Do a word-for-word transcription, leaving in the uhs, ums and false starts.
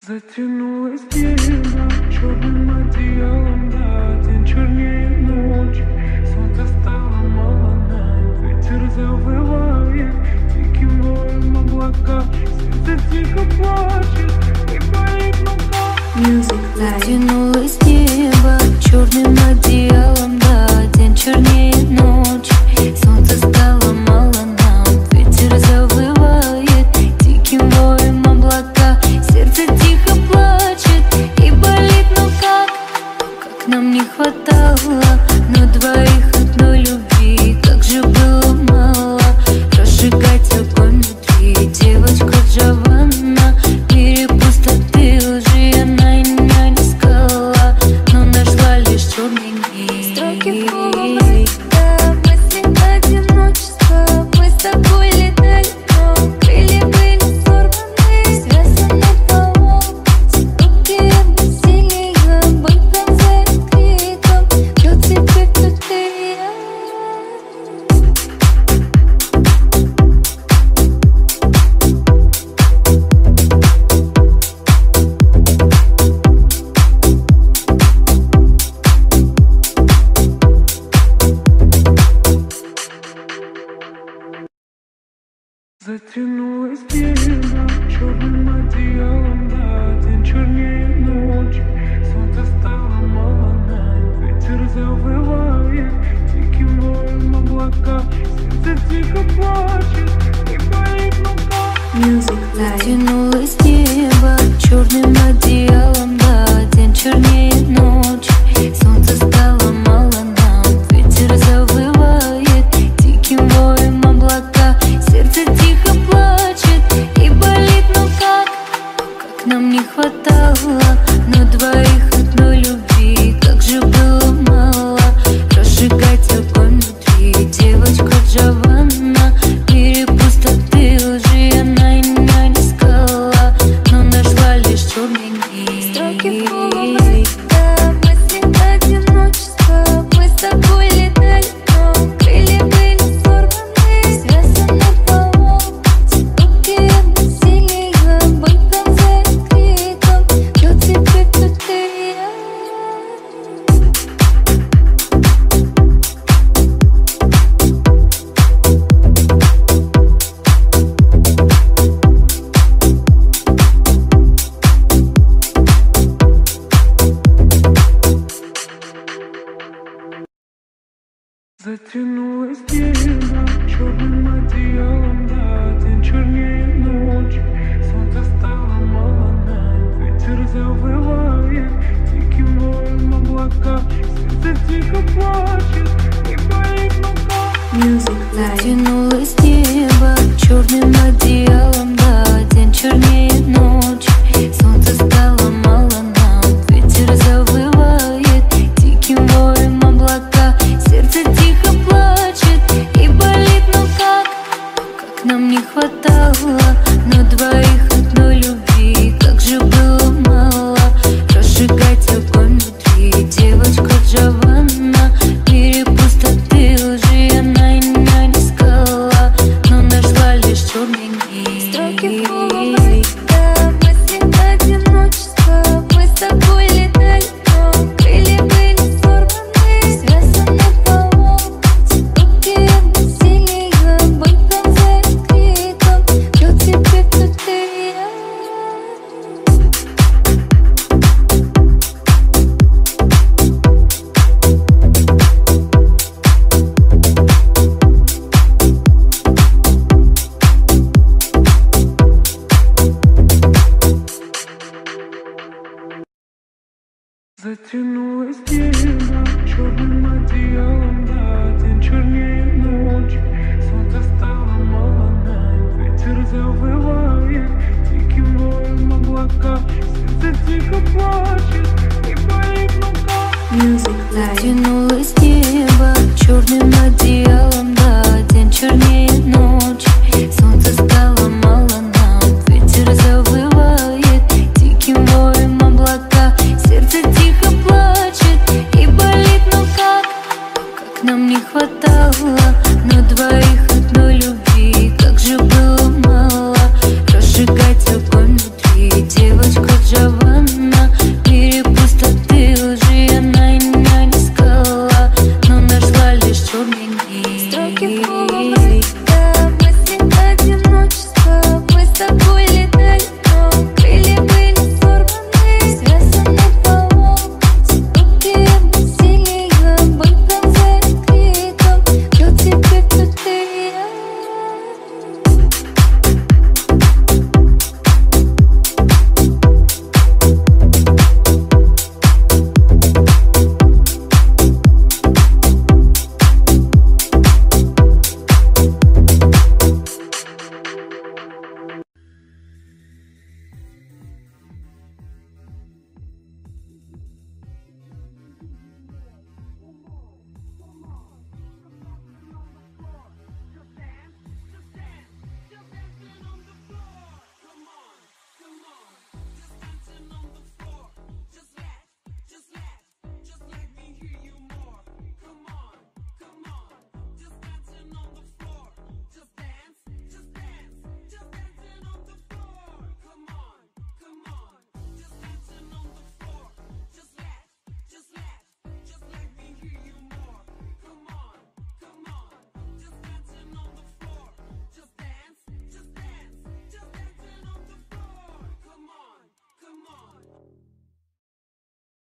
Затянулось небо черным одеялом, да, день чернее ночи. Солнце стало мало нам, ветер завывает диким воем облака. Сердце тихо плачет и болит нога. Затянулось небо черным одеялом, да, день чернее ночи. Солнце стало мало нам, ветер завывает диким воем облака. Сердце тихо плачет и болит, но как, как нам не хватало на двоих одной любви. Как же было мало разжигать огонь внутри. Девочка Джованна, в мире пустоты лжи она меня не искала, но нашла лишь черный дни. Строки полумрака, мысли одиночества. Мы с тобой летали, но крылья были сорваны. Связаны полом, звуки насилия. Боль в конце криком, кто теперь, кто ты? Затянулось небо черным одеялом, да, день чернее ночи. Солнце стало мало нам, ветер завывает диким воем облака. Сердце тихо плачет и болит нога. Затянулось небо черным одеялом, да, день чернее ночи. Солнце стало мало нам, ветер завывает диким воем облака. Сердце тихо плачет и болит, но как, как нам не хватало на двоих одной любви. Как же было мало разжигать огонь внутри. Девочка Джованна, в мире пустоты лжи она меня не искала, но нашла лишь черный дни. Строки полумрака, мысли одиночества. Мы с тобой летали, но крылья были сорваны. Связаны полом, звуки насилия. Боль в конце криком, кто теперь, кто ты? Затянулось небо черным одеялом, да, день чернее ночи. Солнце стало мало нам, ветер завывает диким воем облака. Сердце тихо плачет и болит нога. Затянулось небо черным одеялом, да, день чернее ночи. Солнце стало мало нам, ветер завывает диким воем облака. Сердце тихо плачет и болит, но как, как нам не хватало на двоих одной любви. Как же было мало разжигать огонь внутри. Девочка Джованна, в мире пустоты лжи она меня не искала, но нашла лишь черный дни. Строки полумрака, мысли одиночества. Мы с тобой летали, но крылья были сорваны. Связаны полом, звуки насилия. Боль в конце криком, кто теперь, кто ты? Затянулось небо черным одеялом, да, день чернее ночи. Солнце стало мало нам, ветер завывает диким воем облака. Сердце тихо плачет и болит нога. Затянулось